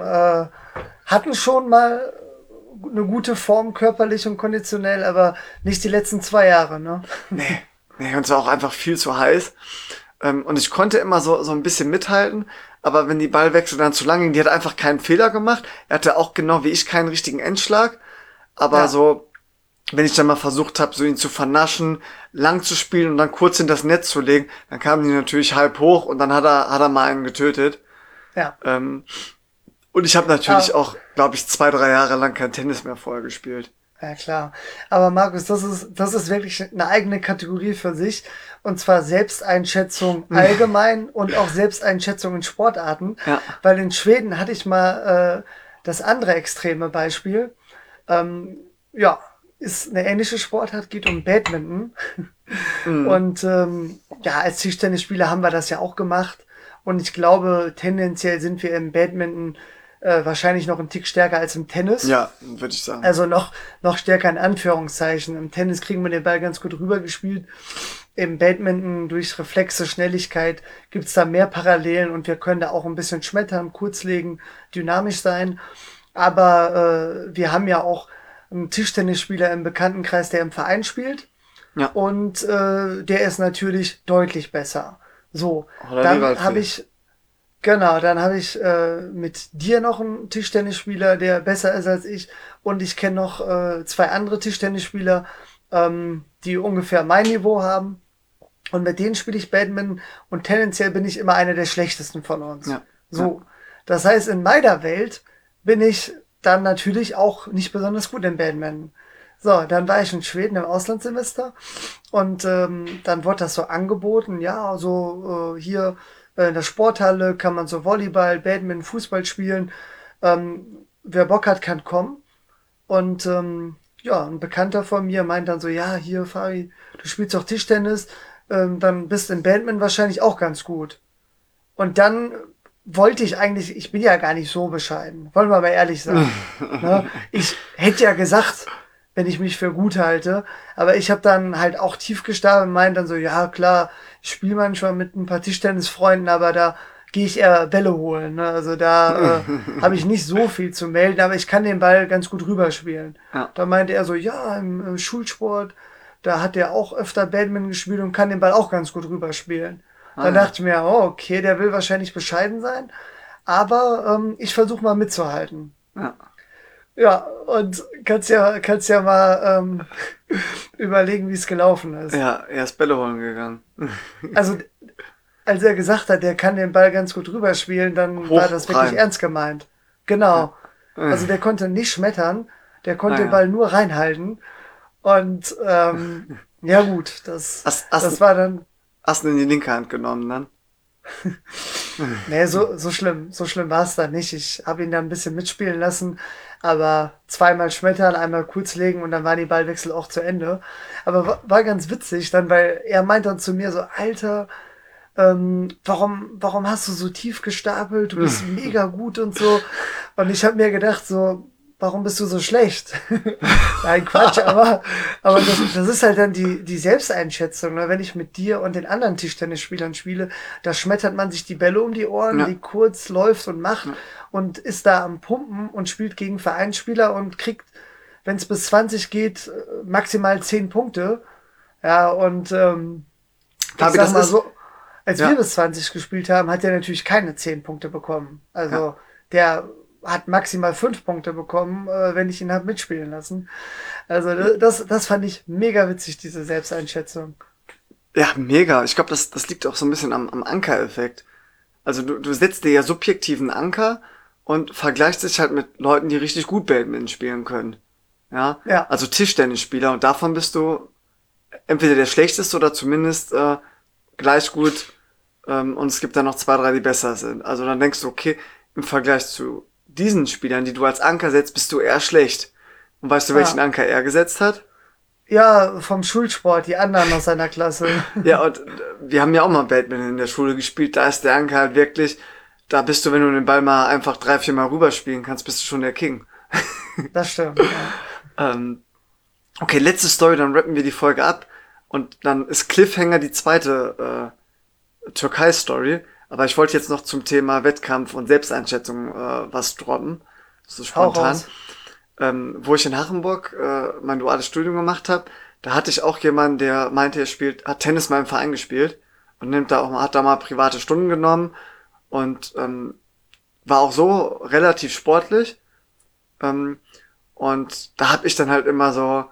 hatten schon mal eine gute Form körperlich und konditionell, aber nicht die letzten 2 Jahre, ne? Nee, und es war auch einfach viel zu heiß. Und ich konnte immer so ein bisschen mithalten, aber wenn die Ballwechsel dann zu lang gingen, die hat einfach keinen Fehler gemacht. Er hatte auch genau wie ich keinen richtigen Endschlag. Aber Ja. so, wenn ich dann mal versucht habe, so ihn zu vernaschen, lang zu spielen und dann kurz in das Netz zu legen, dann kamen die natürlich halb hoch und dann hat er mal einen getötet. Ja. Und ich habe natürlich Ah. auch, glaube ich, 2, 3 Jahre lang kein Tennis mehr vorher gespielt. Ja, klar. Aber Markus, das ist wirklich eine eigene Kategorie für sich. Und zwar Selbsteinschätzung allgemein und auch Selbsteinschätzung in Sportarten. Ja. Weil in Schweden hatte ich mal das andere extreme Beispiel. Ja, ist eine ähnliche Sportart, geht um Badminton. Und ja, als Tischtennisspieler haben wir das ja auch gemacht. Und ich glaube, tendenziell sind wir im Badminton wahrscheinlich noch einen Tick stärker als im Tennis. Ja, würde ich sagen. Also noch stärker in Anführungszeichen. Im Tennis kriegen wir den Ball ganz gut rübergespielt. Im Badminton durch Reflexe, Schnelligkeit gibt's da mehr Parallelen und wir können da auch ein bisschen schmettern, kurzlegen, dynamisch sein. Aber wir haben ja auch einen Tischtennisspieler im Bekanntenkreis, der im Verein spielt. Ja. Und der ist natürlich deutlich besser. So, Oder die dann habe Waldfee. ich, genau, dann habe ich mit dir noch einen Tischtennisspieler, der besser ist als ich. Und ich kenne noch zwei andere Tischtennisspieler, die ungefähr mein Niveau haben. Und mit denen spiele ich Badminton und tendenziell bin ich immer einer der schlechtesten von uns. Ja, ja. So, das heißt, in meiner Welt bin ich dann natürlich auch nicht besonders gut im Badminton. So, dann war ich in Schweden im Auslandssemester und dann wurde das so angeboten, ja, so hier in der Sporthalle kann man so Volleyball, Badminton, Fußball spielen. Wer Bock hat, kann kommen. Und ja, ein Bekannter von mir meint dann so, ja, hier, Fabi, du spielst doch Tischtennis, dann bist in Badminton wahrscheinlich auch ganz gut. Und dann wollte ich eigentlich, ich bin ja gar nicht so bescheiden, wollen wir mal ehrlich sein. Ne? Ich hätte ja gesagt, wenn ich mich für gut halte, aber ich habe dann halt auch tief gestapelt und meinte dann so, ja klar, ich spiele manchmal mit ein paar Tischtennisfreunden, aber da gehe ich eher Bälle holen. Ne? Also da habe ich nicht so viel zu melden, aber ich kann den Ball ganz gut rüberspielen. Ja. Da meinte er so, ja, im Schulsport, da hat er auch öfter Badminton gespielt und kann den Ball auch ganz gut rüberspielen. Ah Dann ja. dachte ich mir, oh, okay, der will wahrscheinlich bescheiden sein, aber ich versuche mal mitzuhalten. Ja. Ja, und kannst ja mal überlegen, wie es gelaufen ist. Ja, er ist Bälle holen gegangen. Also, als er gesagt hat, der kann den Ball ganz gut rüberspielen, dann war Hoch das wirklich rein. ernst gemeint. Ja. Genau. Also der konnte nicht schmettern, der Ah konnte den ja. Ball nur reinhalten. Und ja gut, Hast, hast, das war dann, hast ihn in die linke Hand genommen dann? nee, so schlimm war es dann nicht. Ich habe ihn dann ein bisschen mitspielen lassen, aber zweimal schmettern, einmal kurz legen und dann war die Ballwechsel auch zu Ende. Aber war ganz witzig dann, weil er meint dann zu mir so, Alter, warum hast du so tief gestapelt? Du bist mega gut und so. Und ich habe mir gedacht, so, warum bist du so schlecht? Nein, Quatsch, aber das ist halt dann die Selbsteinschätzung. Ne? Wenn ich mit dir und den anderen Tischtennisspielern spiele, da schmettert man sich die Bälle um die Ohren, Ja. liegt kurz, läuft und macht Ja. und ist da am Pumpen und spielt gegen Vereinsspieler und kriegt, wenn es bis 20 geht, maximal 10 Punkte. Ja, und ich Fabi, sag das mal ist, so, als wir ja, bis 20 gespielt haben, hat er natürlich keine 10 Punkte bekommen. ja. Also der hat maximal 5 Punkte bekommen, wenn ich ihn hab mitspielen lassen. Also das fand ich mega witzig, diese Selbsteinschätzung. Ja, mega. Ich glaube, das liegt auch so ein bisschen am Ankereffekt. Also du setzt dir ja subjektiven Anker und vergleichst dich halt mit Leuten, die richtig gut Badminton spielen können. Ja, Ja, also Tischtennisspieler und davon bist du entweder der schlechteste oder zumindest gleich gut und es gibt dann noch zwei, drei, die besser sind. Also dann denkst du, okay, im Vergleich zu diesen Spielern, die du als Anker setzt, bist du eher schlecht. Und weißt du, welchen ja. Anker er gesetzt hat? Ja, vom Schulsport, die anderen aus seiner Klasse. Ja, und wir haben ja auch mal Badminton in der Schule gespielt. Da ist der Anker halt wirklich, da bist du, wenn du den Ball mal einfach drei, vier Mal rüberspielen kannst, bist du schon der King. Das stimmt, ja. Ähm, okay, letzte Story, dann rappen wir die Folge ab. Und dann ist Cliffhanger die zweite Türkei-Story. Aber ich wollte jetzt noch zum Thema Wettkampf und Selbsteinschätzung was droppen. So Hau spontan. raus. Wo ich in Hachenburg mein duales Studium gemacht habe, da hatte ich auch jemanden, der meinte, hat Tennis mal im Verein gespielt und hat da mal private Stunden genommen und war auch so relativ sportlich. Ähm, und da habe ich dann halt immer so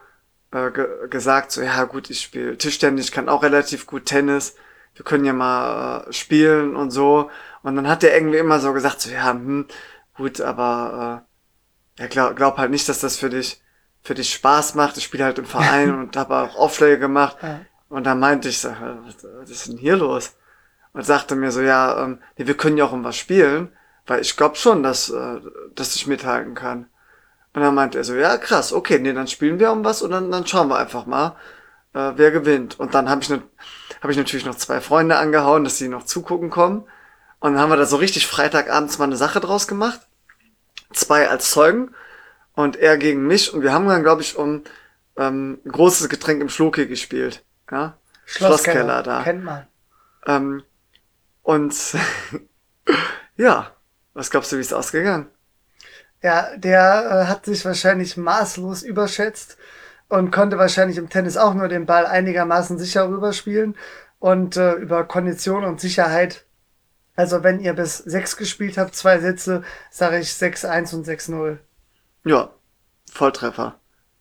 gesagt, so ja gut, ich spiele Tischtennis, ich kann auch relativ gut Tennis, wir können ja mal spielen und so. Und dann hat der irgendwie immer so gesagt, so ja, gut, aber ja, glaub halt nicht, dass das für dich Spaß macht. Ich spiele halt im Verein und habe auch Aufschläge gemacht. Ja. Und dann meinte ich so, was ist denn hier los? Und sagte mir so, ja, nee, wir können ja auch um was spielen, weil ich glaube schon, dass ich mithalten kann. Und dann meinte er so, ja, krass, okay, nee, dann spielen wir um was und dann schauen wir einfach mal, wer gewinnt. Und dann hab ich natürlich noch zwei Freunde angehauen, dass sie noch zugucken kommen. Und dann haben wir da so richtig Freitagabends mal eine Sache draus gemacht. Zwei als Zeugen und er gegen mich und wir haben dann, glaube ich, um ein großes Getränk im Schloki gespielt. Ja? Schlosskeller Schlosskeller, da. kennt man. Ähm, und ja, was glaubst du, wie es ausgegangen? Ja, der hat sich wahrscheinlich maßlos überschätzt und konnte wahrscheinlich im Tennis auch nur den Ball einigermaßen sicher rüberspielen. und über Kondition und Sicherheit. Also wenn ihr bis 6 gespielt habt, 2 Sätze, sage ich 6-1 und 6-0. Ja, Volltreffer.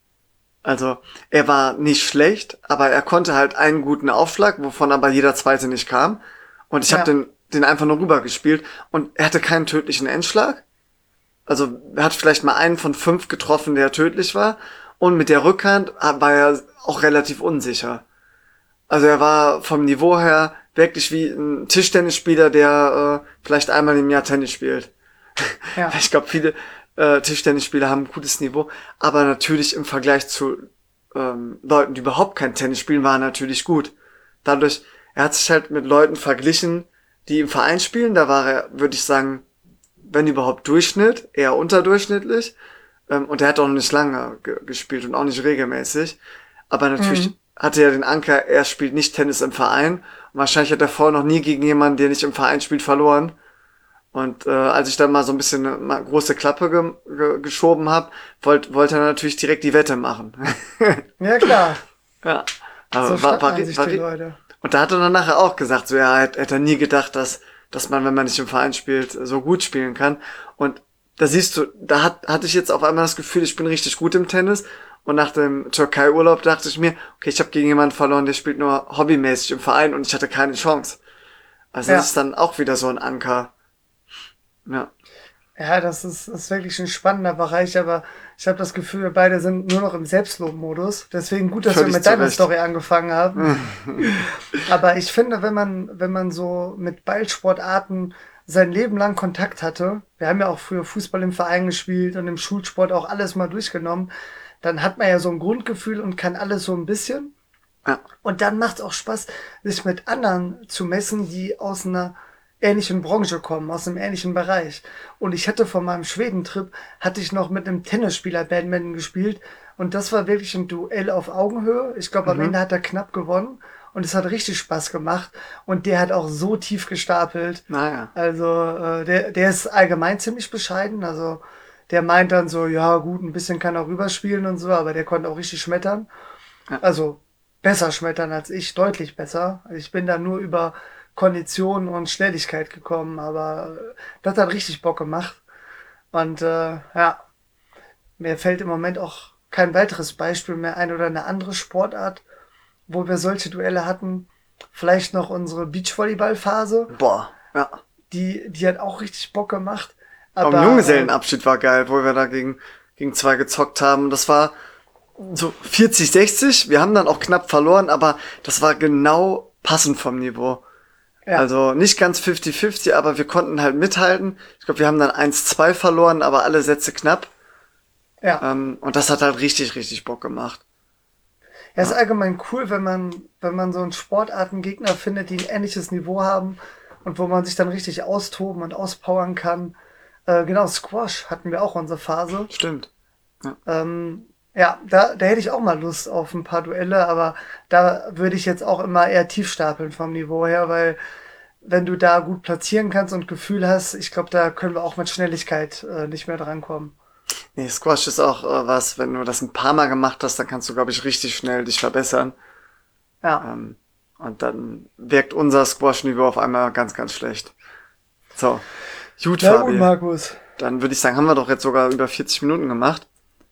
Also, er war nicht schlecht, aber er konnte halt einen guten Aufschlag, wovon aber jeder zweite nicht kam. Und ich habe Ja, den einfach nur rüber gespielt und er hatte keinen tödlichen Endschlag. Also, er hat vielleicht mal einen von 5 getroffen, der tödlich war. Und mit der Rückhand war er auch relativ unsicher. Also, er war vom Niveau her wirklich wie ein Tischtennisspieler, der vielleicht einmal im Jahr Tennis spielt. ja, Ich glaube, viele Tischtennisspieler haben ein gutes Niveau, aber natürlich im Vergleich zu Leuten, die überhaupt kein Tennis spielen, war er natürlich gut. Dadurch, er hat sich halt mit Leuten verglichen, die im Verein spielen. Da war er, würde ich sagen, wenn überhaupt Durchschnitt, eher unterdurchschnittlich. Und er hat auch noch nicht lange gespielt und auch nicht regelmäßig. Aber natürlich mhm. hatte er den Anker, er spielt nicht Tennis im Verein. Und wahrscheinlich hat er vorher noch nie gegen jemanden, der nicht im Verein spielt, verloren. Und als ich dann mal so ein bisschen eine große Klappe geschoben habe, wollte er natürlich direkt die Wette machen. Ja klar, Ja. so Aber schnappt man sich die Leute. und da hat er dann nachher auch gesagt, so ja, hätte er nie gedacht, dass man, wenn man nicht im Verein spielt, so gut spielen kann. Und da siehst du, hatte ich jetzt auf einmal das Gefühl, ich bin richtig gut im Tennis. Und nach dem Türkei-Urlaub dachte ich mir, okay, ich habe gegen jemanden verloren, der spielt nur hobbymäßig im Verein und ich hatte keine Chance. Also das Ja. ist dann auch wieder so ein Anker. Ja. Ja, das ist wirklich ein spannender Bereich, aber ich habe das Gefühl, wir beide sind nur noch im Selbstlob-Modus. Deswegen gut, dass wir Völlig mit zu deiner Recht. Story angefangen haben. Aber ich finde, wenn man so mit Ballsportarten sein Leben lang Kontakt hatte, wir haben ja auch früher Fußball im Verein gespielt und im Schulsport auch alles mal durchgenommen, dann hat man ja so ein Grundgefühl und kann alles so ein bisschen. Ja. Und dann macht es auch Spaß, sich mit anderen zu messen, die aus einer ähnlichen Branche kommen, aus einem ähnlichen Bereich. Und ich hatte von meinem Schwedentrip, hatte ich noch mit einem Tennisspieler Badminton gespielt. Und das war wirklich ein Duell auf Augenhöhe. Ich glaube, am Mhm. Ende hat er knapp gewonnen. Und es hat richtig Spaß gemacht. Und der hat auch so tief gestapelt. Naja. Also, der ist allgemein ziemlich bescheiden. Also, der meint dann so, ja gut, ein bisschen kann er rüberspielen und so, aber der konnte auch richtig schmettern. Ja. Also besser schmettern als ich, deutlich besser. Also ich bin da nur über Kondition und Schnelligkeit gekommen, aber das hat richtig Bock gemacht. Und ja, mir fällt im Moment auch kein weiteres Beispiel mehr ein oder eine andere Sportart, wo wir solche Duelle hatten. Vielleicht noch unsere Beachvolleyball-Phase, Boah. Ja. die hat auch richtig Bock gemacht. Auch ein Aber Junggesellenabschied war geil, wo wir da gegen zwei gezockt haben. Das war so 40-60. Wir haben dann auch knapp verloren, aber das war genau passend vom Niveau. ja, Also nicht ganz 50-50, aber wir konnten halt mithalten. Ich glaube, wir haben dann 1-2 verloren, aber alle Sätze knapp. ja. Und das hat halt richtig, richtig Bock gemacht. Ja, ist allgemein cool, wenn man so einen Sportartengegner findet, die ein ähnliches Niveau haben und wo man sich dann richtig austoben und auspowern kann. Genau, Squash hatten wir auch unsere Phase. Stimmt. Ja. Ja, da hätte ich auch mal Lust auf ein paar Duelle, aber da würde ich jetzt auch immer eher tief stapeln vom Niveau her, weil wenn du da gut platzieren kannst und Gefühl hast, ich glaube, da können wir auch mit Schnelligkeit nicht mehr drankommen. Nee, Squash ist auch was, wenn du das ein paar Mal gemacht hast, dann kannst du, glaube ich, richtig schnell dich verbessern. Ja, Ähm, und dann wirkt unser Squash-Niveau auf einmal ganz, ganz schlecht. So, gut, na gut, Fabi. Markus. Dann würde ich sagen, haben wir doch jetzt sogar über 40 Minuten gemacht.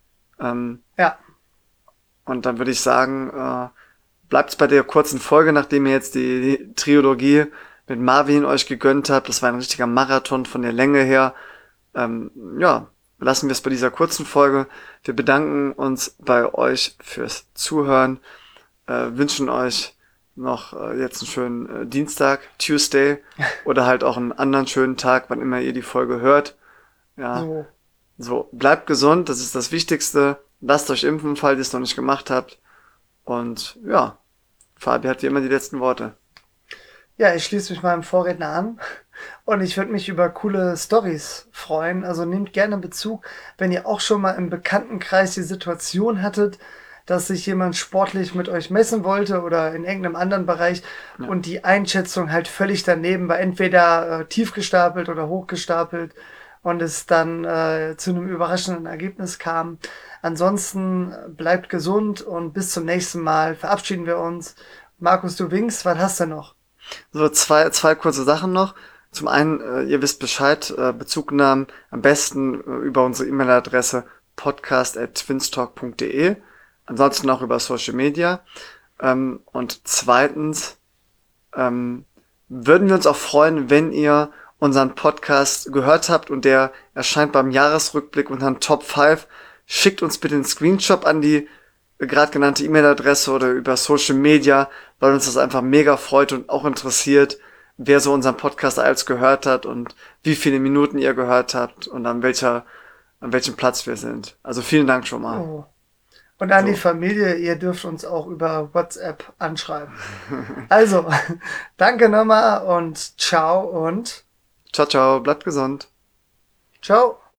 Ja, Und dann würde ich sagen, bleibt's bei der kurzen Folge, nachdem ihr jetzt die Trilogie mit Marvin euch gegönnt habt. Das war ein richtiger Marathon von der Länge her. Ja, lassen wir es bei dieser kurzen Folge. Wir bedanken uns bei euch fürs Zuhören, wünschen euch noch jetzt einen schönen Dienstag, Tuesday oder halt auch einen anderen schönen Tag, wann immer ihr die Folge hört. Ja, so. so, bleibt gesund, das ist das Wichtigste. Lasst euch impfen, falls ihr es noch nicht gemacht habt. Und ja, Fabi hat wie immer die letzten Worte. Ja, ich schließe mich meinem Vorredner an und ich würde mich über coole Stories freuen. Also nehmt gerne Bezug, wenn ihr auch schon mal im Bekanntenkreis die Situation hattet, dass sich jemand sportlich mit euch messen wollte oder in irgendeinem anderen Bereich Ja. und die Einschätzung halt völlig daneben war, entweder tief gestapelt oder hochgestapelt und es dann zu einem überraschenden Ergebnis kam. Ansonsten bleibt gesund und bis zum nächsten Mal verabschieden wir uns Markus, du winkst, was hast du noch? So, zwei kurze Sachen noch. Zum einen, ihr wisst Bescheid, Bezugnahmen am besten über unsere E-Mail-Adresse podcast@twinstalk.de. Ansonsten auch über Social Media. Und zweitens, würden wir uns auch freuen, wenn ihr unseren Podcast gehört habt und der erscheint beim Jahresrückblick unter den Top 5. Schickt uns bitte einen Screenshot an die gerade genannte E-Mail-Adresse oder über Social Media, weil uns das einfach mega freut und auch interessiert, wer so unseren Podcast als gehört hat und wie viele Minuten ihr gehört habt und an welchem Platz wir sind. Also vielen Dank schon mal. Oh. Und an die So. Familie, ihr dürft uns auch über WhatsApp anschreiben. Also, danke nochmal und ciao und Ciao, ciao, bleibt gesund. ciao.